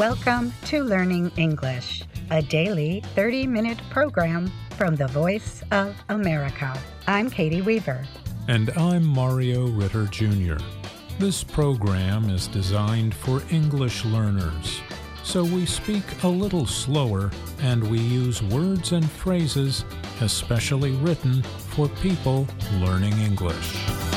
Welcome to Learning English, a daily 30-minute program from the Voice of America. I'm Katie Weaver. And I'm Mario Ritter Jr. This program is designed for English learners, so we speak a little slower and we use words and phrases especially written for people learning English.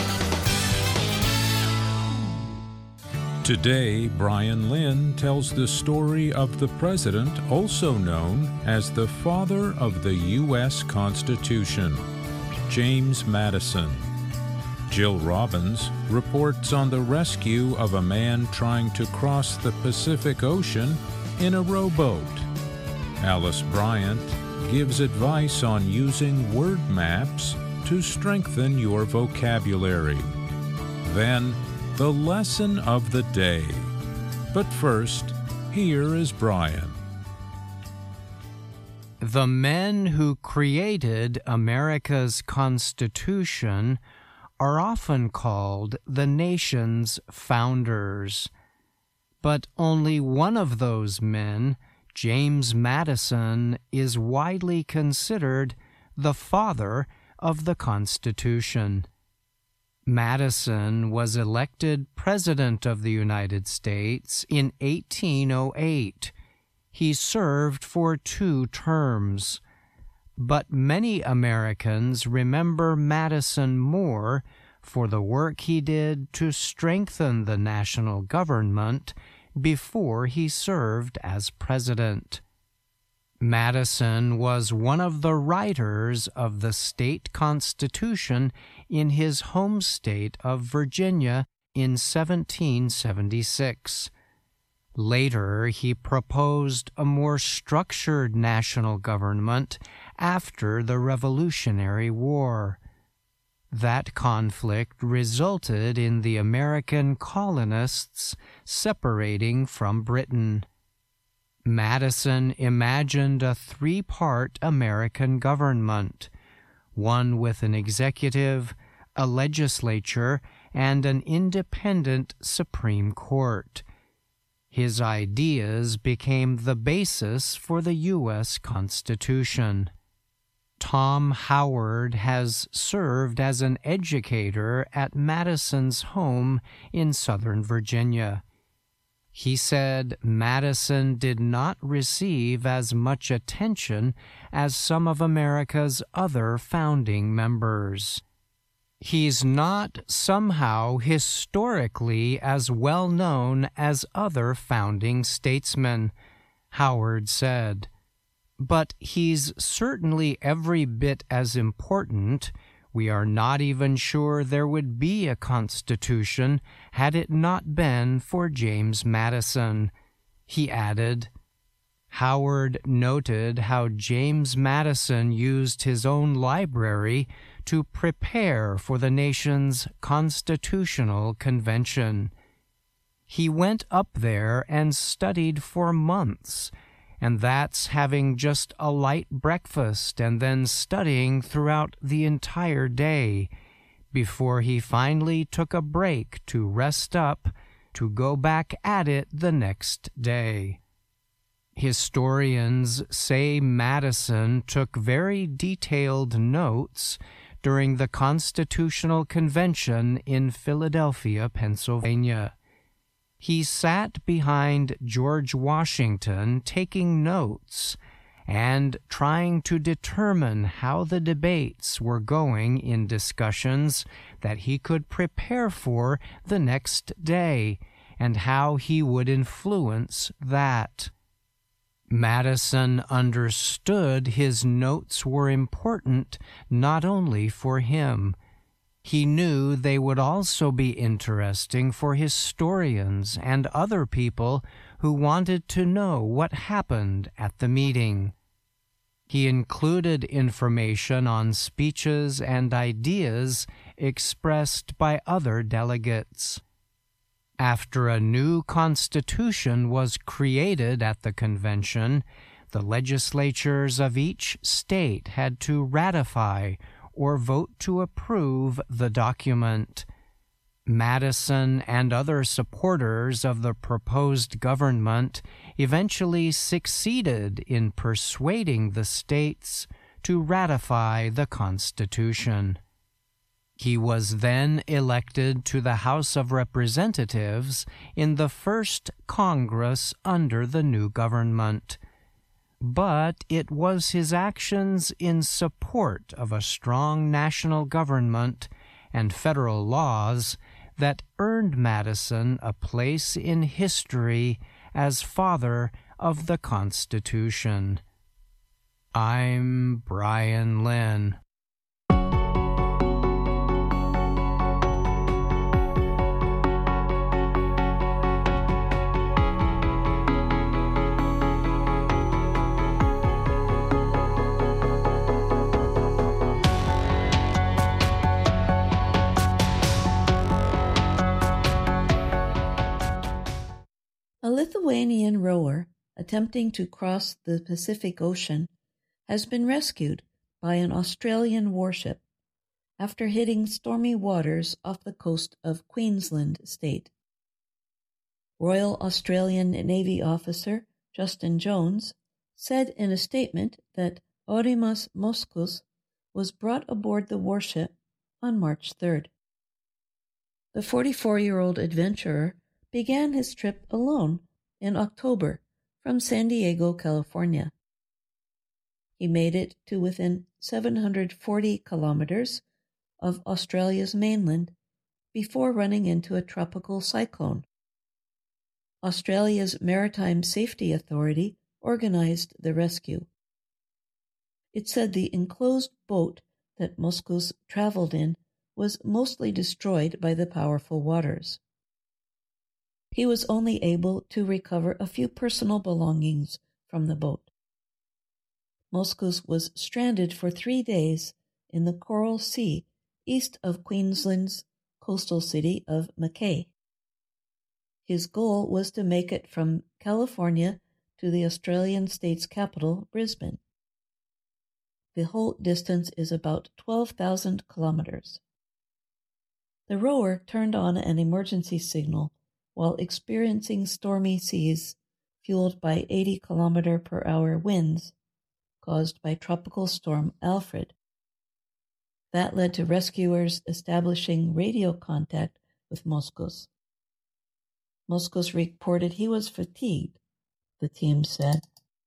Today, Brian Lynn tells the story of the president also known as the father of the U.S. Constitution, James Madison. Jill Robbins reports on the rescue of a man trying to cross the Pacific Ocean in a rowboat. Alice Bryant gives advice on using word maps to strengthen your vocabulary. Then, the lesson of the day. But first, here is Brian. The men who created America's Constitution are often called the nation's founders. But only one of those men, James Madison, is widely considered the father of the Constitution. Madison was elected President of the United States in 1808. He served for 2 terms. But many Americans remember Madison more for the work he did to strengthen the national government before he served as president. Madison was one of the writers of the state constitution in his home state of Virginia in 1776. Later, he proposed a more structured national government after the Revolutionary War. That conflict resulted in the American colonists separating from Britain. Madison imagined a 3-part American government, one with an executive, a legislature, and an independent Supreme Court. His ideas became the basis for the U.S. Constitution. Tom Howard has served as an educator at Madison's home in Southern Virginia. He said Madison did not receive as much attention as some of America's other founding members. He's not somehow historically as well known as other founding statesmen, Howard said. But he's certainly every bit as important. We are not even sure there would be a Constitution had it not been for James Madison, he added. Howard noted how James Madison used his own library to prepare for the nation's constitutional convention. He went up there and studied for months, and that's having just a light breakfast and then studying throughout the entire day, before he finally took a break to rest up to go back at it the next day. Historians say Madison took very detailed notes during the Constitutional Convention in Philadelphia, Pennsylvania. He sat behind George Washington taking notes and trying to determine how the debates were going in discussions that he could prepare for the next day and how he would influence that. Madison understood his notes were important not only for him. He knew they would also be interesting for historians and other people who wanted to know what happened at the meeting. He included information on speeches and ideas expressed by other delegates. After a new constitution was created at the convention, the legislatures of each state had to ratify or vote to approve the document. Madison and other supporters of the proposed government eventually succeeded in persuading the states to ratify the Constitution. He was then elected to the House of Representatives in the first Congress under the new government. But it was his actions in support of a strong national government and federal laws that earned Madison a place in history as father of the Constitution. I'm Brian Lynn. A Lithuanian rower attempting to cross the Pacific Ocean has been rescued by an Australian warship after hitting stormy waters off the coast of Queensland state. Royal Australian Navy officer Justin Jones said in a statement that Oremus Moskus was brought aboard the warship on March 3rd. The 44-year-old adventurer began his trip alone in October from San Diego, California. He made it to within 740 kilometers of Australia's mainland before running into a tropical cyclone. Australia's Maritime Safety Authority organized the rescue. It said the enclosed boat that Moskus traveled in was mostly destroyed by the powerful waters. He was only able to recover a few personal belongings from the boat. Moskus was stranded for 3 days in the Coral Sea east of Queensland's coastal city of Mackay. His goal was to make it from California to the Australian state's capital, Brisbane. The whole distance is about 12,000 kilometers. The rower turned on an emergency signal while experiencing stormy seas fueled by 80-kilometer-per-hour winds caused by Tropical Storm Alfred. That led to rescuers establishing radio contact with Moskus. Moskus reported he was fatigued, the team said.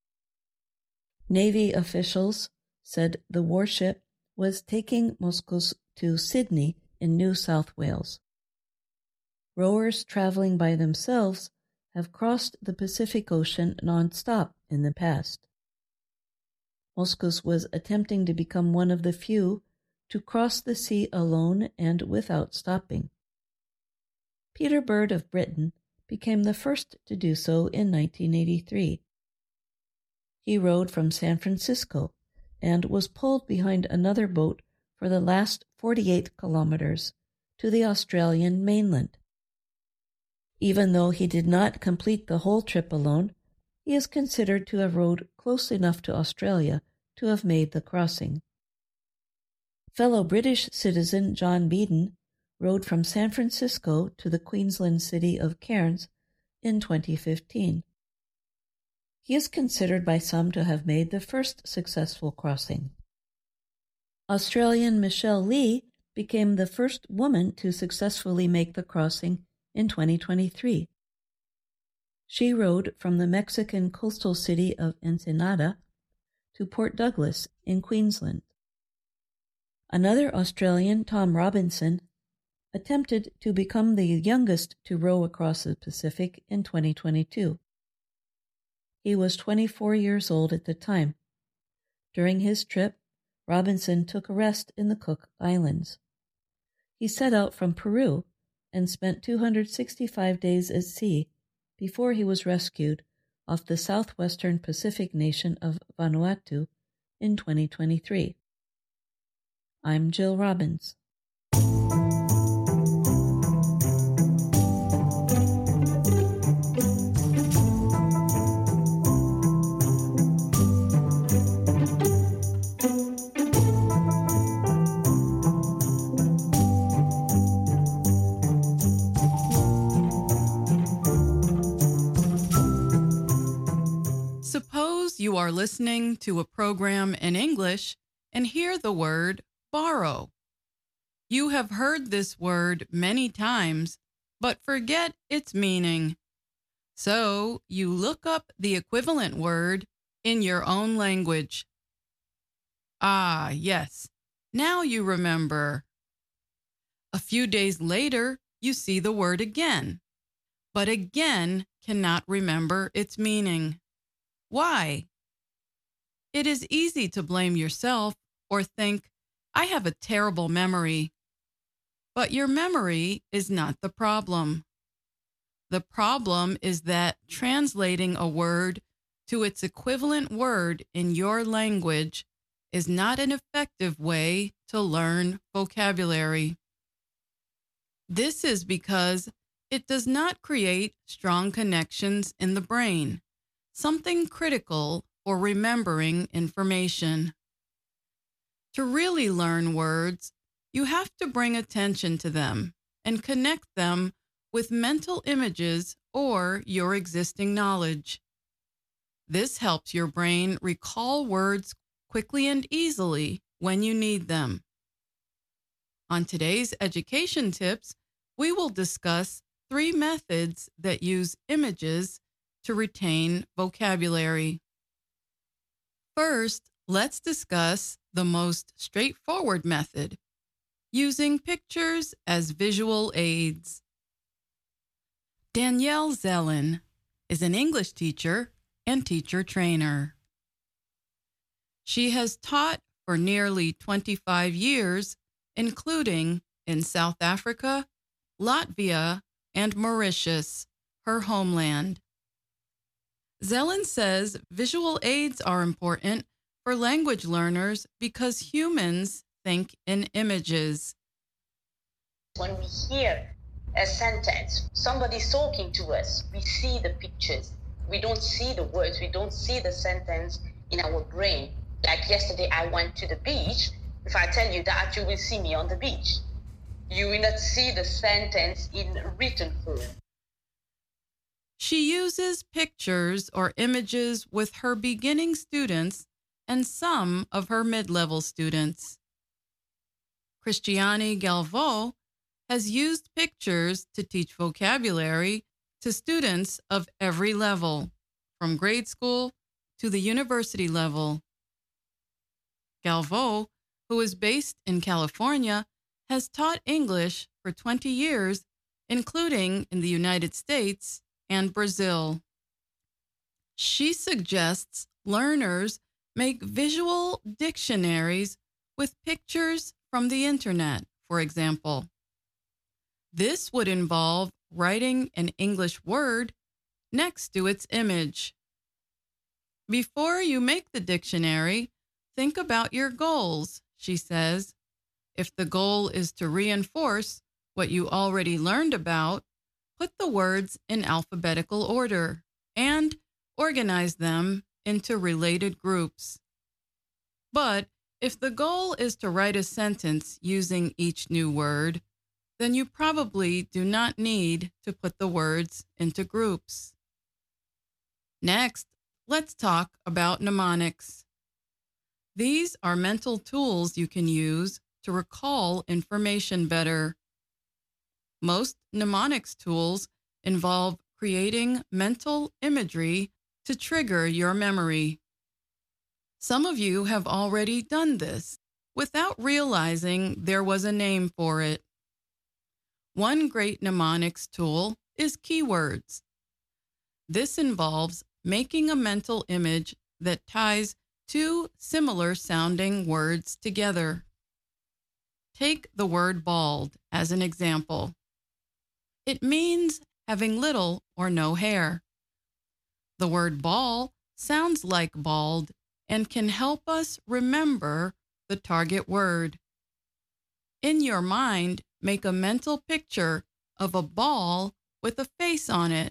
Navy officials said the warship was taking Moskus to Sydney in New South Wales. Rowers traveling by themselves have crossed the Pacific Ocean non-stop in the past. Moskus was attempting to become one of the few to cross the sea alone and without stopping. Peter Bird of Britain became the first to do so in 1983. He rowed from San Francisco and was pulled behind another boat for the last 48 kilometers to the Australian mainland. Even though he did not complete the whole trip alone, he is considered to have rowed close enough to Australia to have made the crossing. Fellow British citizen John Beeden rowed from San Francisco to the Queensland city of Cairns in 2015. He is considered by some to have made the first successful crossing. Australian Michelle Lee became the first woman to successfully make the crossing in 2023. She rowed from the Mexican coastal city of Ensenada to Port Douglas in Queensland. Another Australian, Tom Robinson, attempted to become the youngest to row across the Pacific in 2022. He was 24 years old at the time. During his trip, Robinson took a rest in the Cook Islands. He set out from Peru and spent 265 days at sea before he was rescued off the southwestern Pacific nation of Vanuatu in 2023. I'm Jill Robbins. You are listening to a program in English and hear the word borrow. You have heard this word many times, but forget its meaning. So you look up the equivalent word in your own language. Ah, yes, now you remember. A few days later, you see the word again, but again cannot remember its meaning. Why? It is easy to blame yourself or think, I have a terrible memory. But your memory is not the problem. The problem is that translating a word to its equivalent word in your language is not an effective way to learn vocabulary. This is because it does not create strong connections in the brain, something critical for remembering information. To really learn words, you have to bring attention to them and connect them with mental images or your existing knowledge. This helps your brain recall words quickly and easily when you need them. On today's education tips, we will discuss 3 methods that use images to retain vocabulary. First, let's discuss the most straightforward method, using pictures as visual aids. Danielle Zellin is an English teacher and teacher trainer. She has taught for nearly 25 years, including in South Africa, Latvia, and Mauritius, her homeland. Zellin says visual aids are important for language learners because humans think in images. When we hear a sentence, somebody's talking to us, we see the pictures. We don't see the words, we don't see the sentence in our brain. Like yesterday, I went to the beach. If I tell you that, you will see me on the beach. You will not see the sentence in written form. She uses pictures or images with her beginning students and some of her mid-level students. Christiane Galvaux has used pictures to teach vocabulary to students of every level, from grade school to the university level. Galvaux, who is based in California, has taught English for 20 years, including in the United States and Brazil. She suggests learners make visual dictionaries with pictures from the internet, for example. This would involve writing an English word next to its image. Before you make the dictionary, think about your goals, she says. If the goal is to reinforce what you already learned about, put the words in alphabetical order and organize them into related groups. But if the goal is to write a sentence using each new word, then you probably do not need to put the words into groups. Next, let's talk about mnemonics. These are mental tools you can use to recall information better. Most mnemonics tools involve creating mental imagery to trigger your memory. Some of you have already done this without realizing there was a name for it. One great mnemonics tool is keywords. This involves making a mental image that ties 2 similar sounding words together. Take the word bald as an example. It means having little or no hair. The word ball sounds like bald and can help us remember the target word. In your mind, make a mental picture of a ball with a face on it.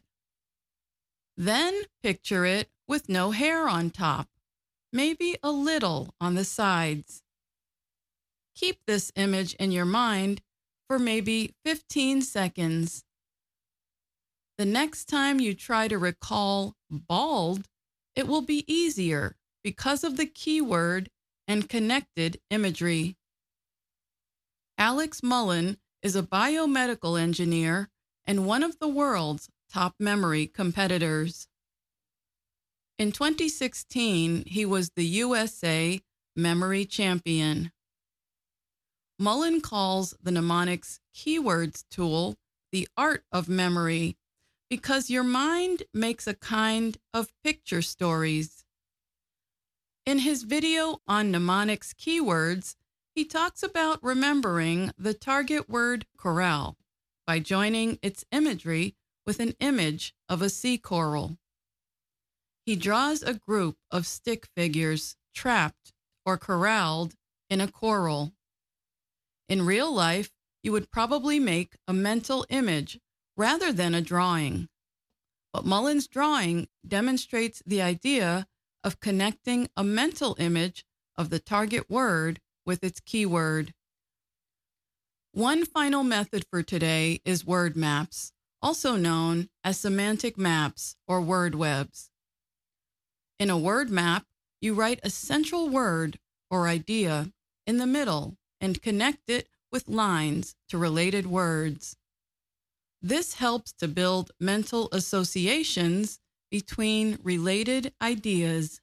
Then picture it with no hair on top, maybe a little on the sides. Keep this image in your mind for maybe 15 seconds. The next time you try to recall bald, It will be easier because of the keyword and connected imagery. Alex Mullen is a biomedical engineer and one of the world's top memory competitors. In 2016, he was the USA Memory Champion. Mullen calls the mnemonics keywords tool the art of memory because your mind makes a kind of picture stories. In his video on mnemonics keywords, he talks about remembering the target word corral by joining its imagery with an image of a sea coral. He draws a group of stick figures trapped or corralled in a coral. In real life, you would probably make a mental image rather than a drawing. But Mullen's drawing demonstrates the idea of connecting a mental image of the target word with its keyword. One final method for today is word maps, also known as semantic maps or word webs. In a word map, you write a central word or idea in the middle and connect it with lines to related words. This helps to build mental associations between related ideas.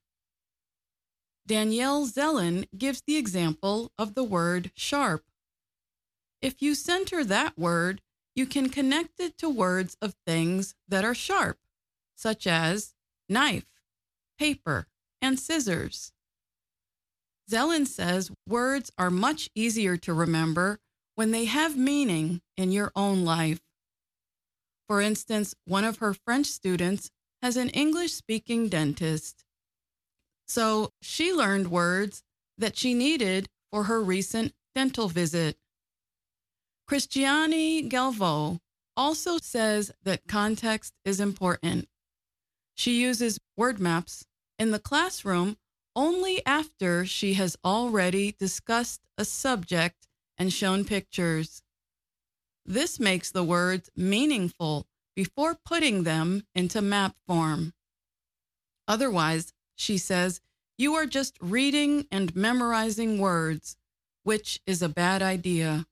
Danielle Zellen gives the example of the word sharp. If you center that word, you can connect it to words of things that are sharp, such as knife, paper, and scissors. Zellen says words are much easier to remember when they have meaning in your own life. For instance, one of her French students has an English-speaking dentist. So she learned words that she needed for her recent dental visit. Christiane Galvaux also says that context is important. She uses word maps in the classroom only after she has already discussed a subject and shown pictures. This makes the words meaningful before putting them into map form. Otherwise, she says, you are just reading and memorizing words, which is a bad idea.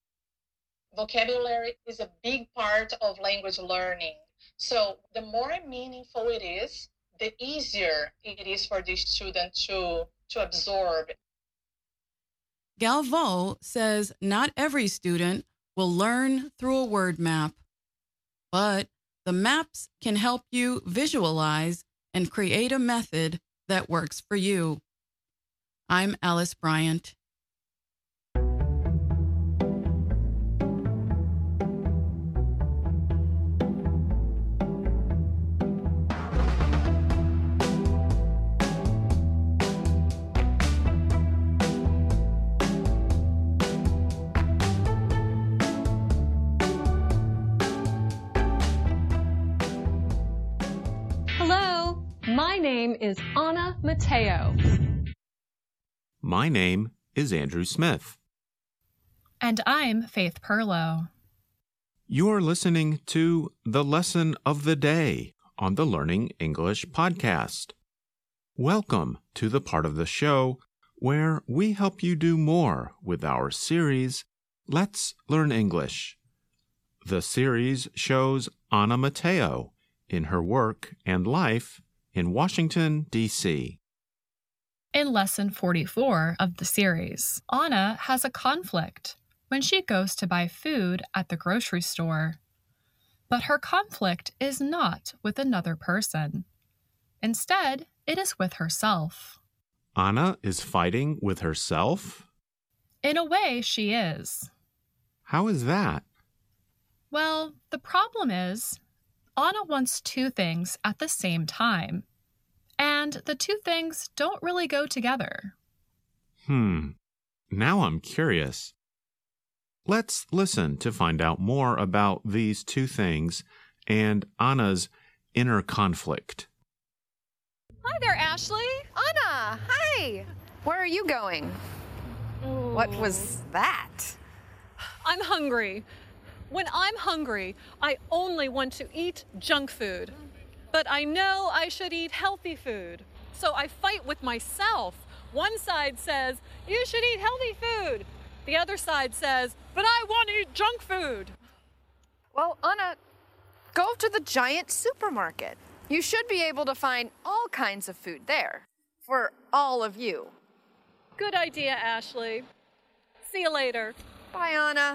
Vocabulary is a big part of language learning. So the more meaningful it is, the easier it is for the student to absorb. Galvaux says not every student will learn through a word map, but the maps can help you visualize and create a method that works for you. I'm Alice Bryant. Hello, my name is Anna Mateo. My name is Andrew Smith. And I'm Faith Perlow. You're listening to the Lesson of the Day on the Learning English podcast. Welcome to the part of the show where we help you do more with our series, Let's Learn English. The series shows Anna Mateo in her work and life in Washington, D.C. In Lesson 44 of the series, Anna has a conflict when she goes to buy food at the grocery store. But her conflict is not with another person. Instead, it is with herself. Anna is fighting with herself? In a way, she is. How is that? Well, the problem is, Anna wants two things at the same time. And the two things don't really go together. Now I'm curious. Let's listen to find out more about these two things and Anna's inner conflict. Hi there, Ashley. Anna, hi. Where are you going? What was that? I'm hungry. When I'm hungry, I only want to eat junk food. But I know I should eat healthy food. So I fight with myself. One side says, you should eat healthy food. The other side says, but I want to eat junk food. Well, Anna, go to the giant supermarket. You should be able to find all kinds of food there for all of you. Good idea, Ashley. See you later. Bye, Anna.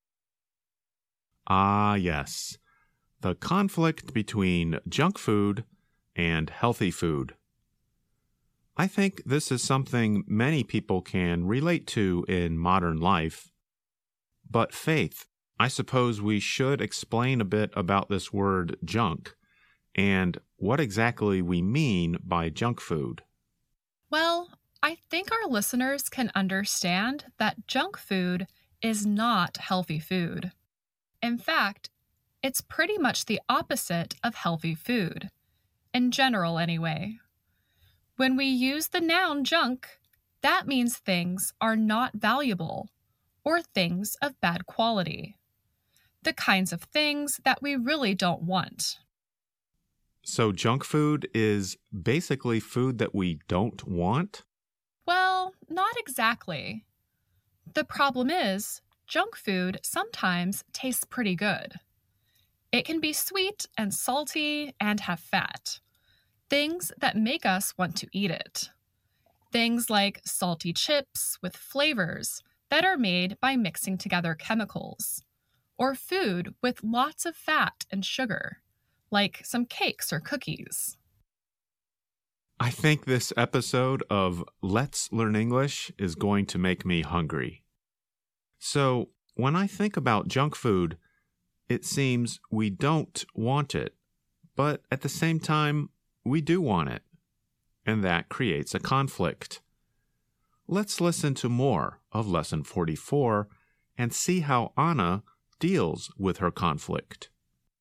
Ah, yes. The conflict between junk food and healthy food. I think this is something many people can relate to in modern life. But Faith, I suppose we should explain a bit about this word junk and what exactly we mean by junk food. Well, I think our listeners can understand that junk food is not healthy food. In fact, it's pretty much the opposite of healthy food, in general anyway. When we use the noun junk, that means things are not valuable or things of bad quality. The kinds of things that we really don't want. So junk food is basically food that we don't want? Well, not exactly. The problem is, junk food sometimes tastes pretty good. It can be sweet and salty and have fat. Things that make us want to eat it. Things like salty chips with flavors that are made by mixing together chemicals. Or food with lots of fat and sugar, like some cakes or cookies. I think this episode of Let's Learn English is going to make me hungry. So, when I think about junk food, it seems we don't want it, but at the same time, we do want it. And that creates a conflict. Let's listen to more of Lesson 44 and see how Anna deals with her conflict.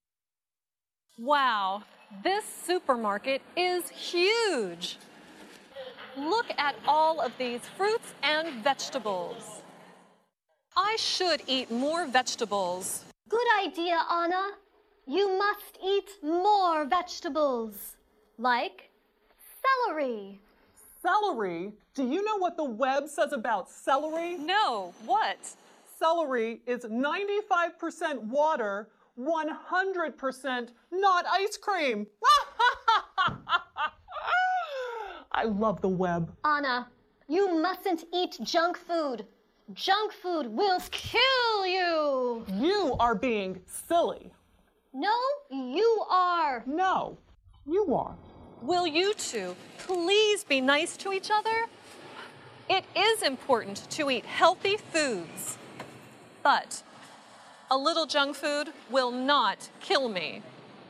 Wow, this supermarket is huge. Look at all of these fruits and vegetables. I should eat more vegetables. Good idea, Anna. You must eat more vegetables, like celery. Celery? Do you know what the web says about celery? No, what? Celery is 95% water, 100% not ice cream. I love the web. Anna, you mustn't eat junk food. Junk food will kill you. You are being silly. No, you are. No, you are. Will you two please be nice to each other? It is important to eat healthy foods. But a little junk food will not kill me.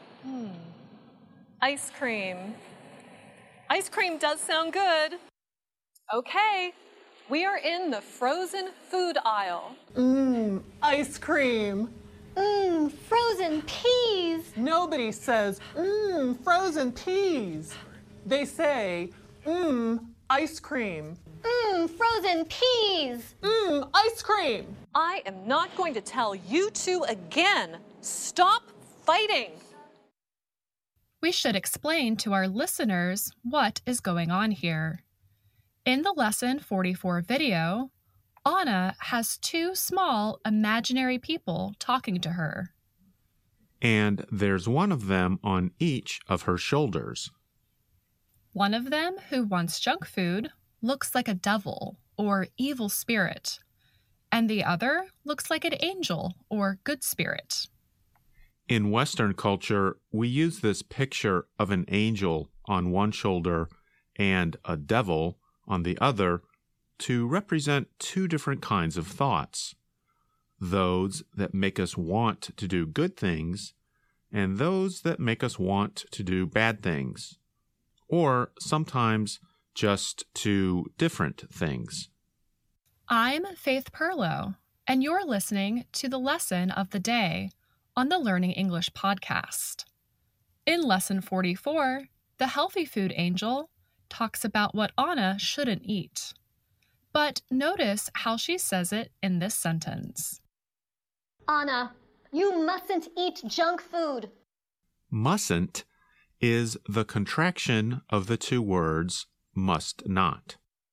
Ice cream. Ice cream does sound good. Okay, we are in the frozen food aisle. Ice cream. Frozen peas. Nobody says, frozen peas. They say, ice cream. Frozen peas. Ice cream. I am not going to tell you two again. Stop fighting. We should explain to our listeners what is going on here. In the Lesson 44 video, Anna has two small imaginary people talking to her. And there's one of them on each of her shoulders. One of them, who wants junk food, looks like a devil or evil spirit, and the other looks like an angel or good spirit. In Western culture, we use this picture of an angel on one shoulder and a devil on the other to represent two different kinds of thoughts. Those that make us want to do good things and those that make us want to do bad things. Or sometimes just two different things. I'm Faith Perlow, and you're listening to the Lesson of the Day on the Learning English podcast. In Lesson 44, the Healthy Food Angel talks about what Anna shouldn't eat. But notice how she says it in this sentence. Anna, you mustn't eat junk food. Mustn't is the contraction of the two words must not.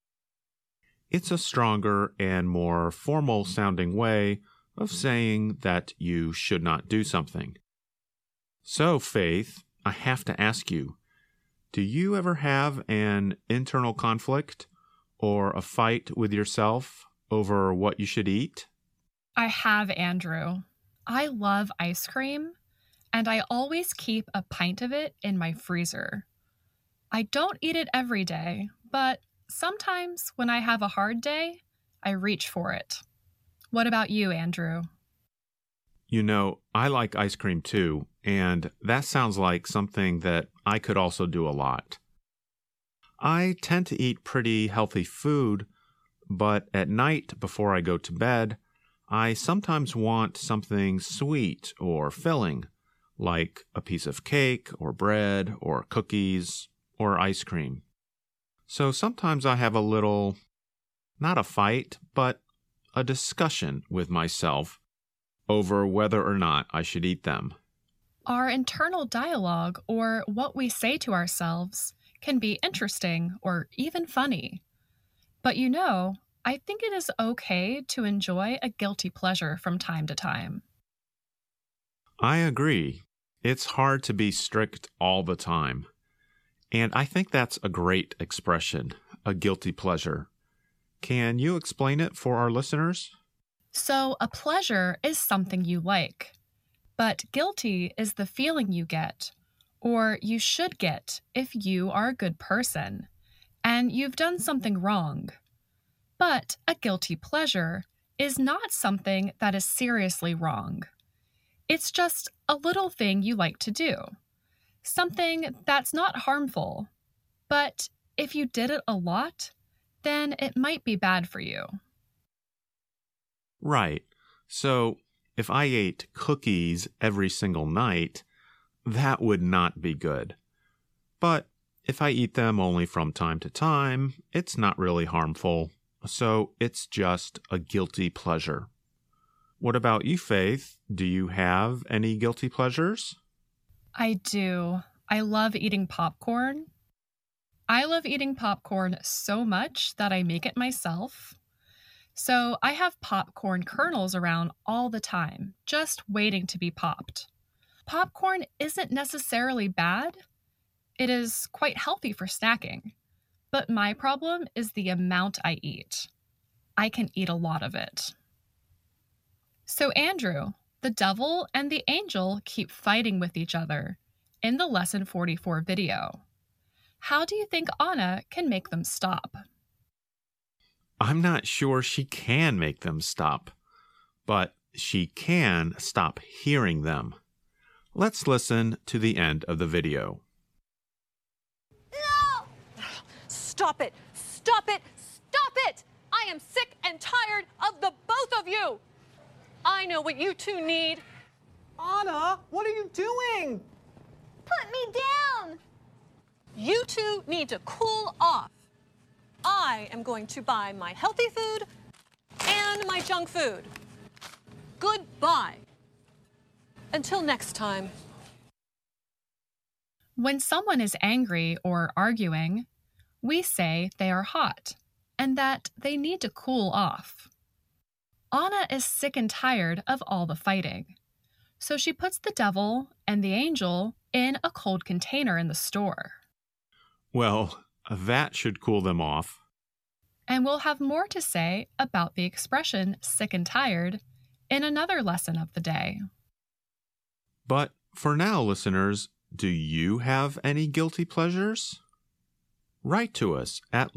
It's a stronger and more formal-sounding way of saying that you should not do something. So, Faith, I have to ask you, do you ever have an internal conflict or a fight with yourself over what you should eat? I have, Andrew. I love ice cream, and I always keep a pint of it in my freezer. I don't eat it every day, but sometimes when I have a hard day, I reach for it. What about you, Andrew? You know, I like ice cream too, and that sounds like something that I could also do a lot. I tend to eat pretty healthy food, but at night before I go to bed, I sometimes want something sweet or filling, like a piece of cake or bread or cookies or ice cream. So sometimes I have a little, not a fight, but a discussion with myself over whether or not I should eat them. Our internal dialogue, or what we say to ourselves, can be interesting or even funny. But you know, I think it is okay to enjoy a guilty pleasure from time to time. I agree. It's hard to be strict all the time. And I think that's a great expression, a guilty pleasure. Can you explain it for our listeners? So, a pleasure is something you like, but guilty is the feeling you get, or you should get if you are a good person, and you've done something wrong. But a guilty pleasure is not something that is seriously wrong. It's just a little thing you like to do, something that's not harmful, but if you did it a lot, then it might be bad for you. Right. So, if I ate cookies every single night, that would not be good. But if I eat them only from time to time, it's not really harmful. So, it's just a guilty pleasure. What about you, Faith? Do you have any guilty pleasures? I do. I love eating popcorn. I love eating popcorn so much that I make it myself. So I have popcorn kernels around all the time, just waiting to be popped. Popcorn isn't necessarily bad. It is quite healthy for snacking. But my problem is the amount I eat. I can eat a lot of it. So Andrew, the devil and the angel keep fighting with each other in the Lesson 44 video. How do you think Anna can make them stop? I'm not sure she can make them stop, but she can stop hearing them. Let's listen to the end of the video. No! Stop it! Stop it! Stop it! I am sick and tired of the both of you! I know what you two need. Anna, what are you doing? Put me down! You two need to cool off. I am going to buy my healthy food and my junk food. Goodbye. Until next time. When someone is angry or arguing, we say they are hot and that they need to cool off. Anna is sick and tired of all the fighting, so she puts the devil and the angel in a cold container in the store. Well, that should cool them off. And we'll have more to say about the expression sick and tired in another lesson of the day. But for now, listeners, do you have any guilty pleasures? Write to us at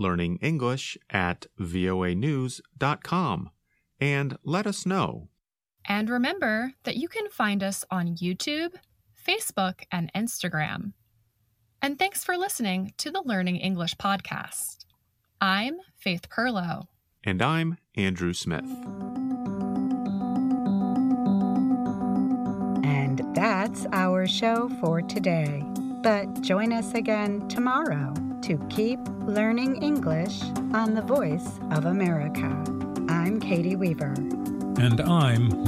learningenglish@voanews.com and let us know. And remember that you can find us on YouTube, Facebook, and Instagram. And thanks for listening to the Learning English podcast. I'm Faith Perlow. And I'm Andrew Smith. And that's our show for today. But join us again tomorrow to keep learning English on the Voice of America. I'm Katie Weaver. And I'm